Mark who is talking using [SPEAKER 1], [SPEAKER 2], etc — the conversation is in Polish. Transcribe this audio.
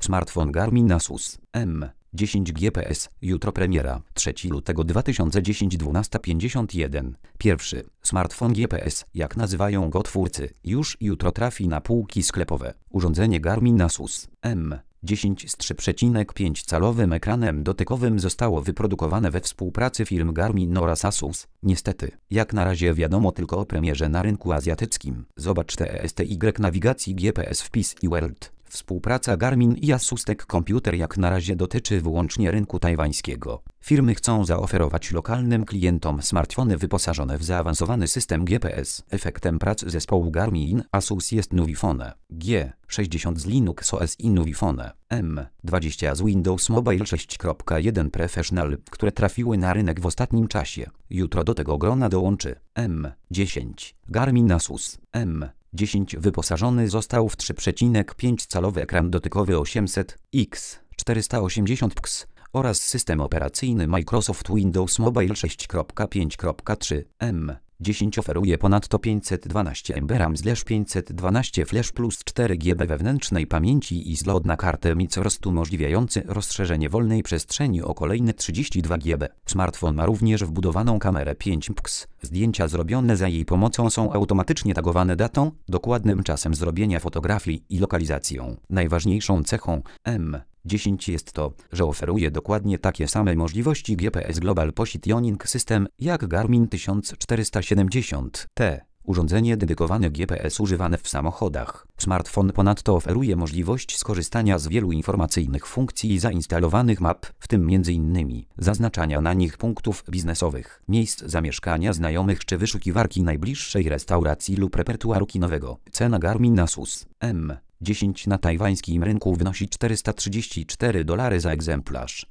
[SPEAKER 1] Smartfon Garmin Asus M10 GPS. Jutro premiera. 3 lutego 2010 12:51. Pierwszy smartfon GPS, jak nazywają go twórcy, już jutro trafi na półki sklepowe. Urządzenie Garmin Asus M10 z 3,5-calowym ekranem dotykowym zostało wyprodukowane we współpracy firm Garmin oraz Asus. Niestety, jak na razie wiadomo tylko o premierze na rynku azjatyckim. Zobacz TSTY nawigacji GPS wpis i World. Współpraca Garmin i Asus Tech Computer jak na razie dotyczy wyłącznie rynku tajwańskiego. Firmy chcą zaoferować lokalnym klientom smartfony wyposażone w zaawansowany system GPS. Efektem prac zespołu Garmin Asus jest Nuvifone G60 z Linux OS i Nuvifone M20 z Windows Mobile 6.1 Professional, które trafiły na rynek w ostatnim czasie. Jutro do tego grona dołączy M10. Garmin Asus M10 wyposażony został w 3,5-calowy ekran dotykowy 800x480 oraz system operacyjny Microsoft Windows Mobile 6.5.3. M10 oferuje ponadto 512 MB RAM/512 Flash plus 4 GB wewnętrznej pamięci i slot na kartę microSD umożliwiający rozszerzenie wolnej przestrzeni o kolejne 32 GB. Smartfon ma również wbudowaną kamerę 5x. Zdjęcia zrobione za jej pomocą są automatycznie tagowane datą, dokładnym czasem zrobienia fotografii i lokalizacją. Najważniejszą cechą M10 jest to, że oferuje dokładnie takie same możliwości GPS Global Positioning System jak Garmin 1470T. Urządzenie dedykowane GPS używane w samochodach. Smartfon ponadto oferuje możliwość skorzystania z wielu informacyjnych funkcji i zainstalowanych map, w tym m.in. zaznaczania na nich punktów biznesowych, miejsc zamieszkania znajomych czy wyszukiwarki najbliższej restauracji lub repertuaru kinowego. Cena Garmin Asus M10 na tajwańskim rynku wynosi $434 za egzemplarz.